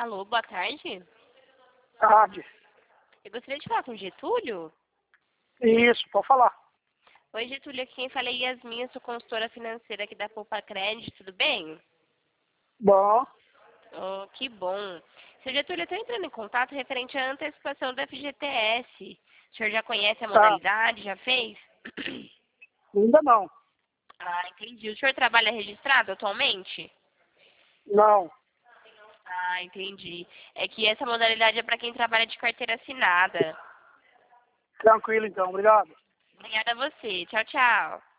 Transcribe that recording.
Alô, boa tarde. Tarde. Eu gostaria de falar com o Getúlio. Isso, pode falar. Oi, Getúlio, aqui quem fala é Yasmin, eu sou consultora financeira aqui da Poupa Crédito, tudo bem? Bom, Oh, que bom. Seu Getúlio, eu estou entrando em contato referente à antecipação do FGTS. O senhor já conhece a tá. modalidade, já fez? Ainda não. Ah, entendi. O senhor trabalha registrado atualmente? Não. Ah, entendi. É que essa modalidade é para quem trabalha de carteira assinada. Tranquilo então, obrigado. Obrigada a você. Tchau, tchau.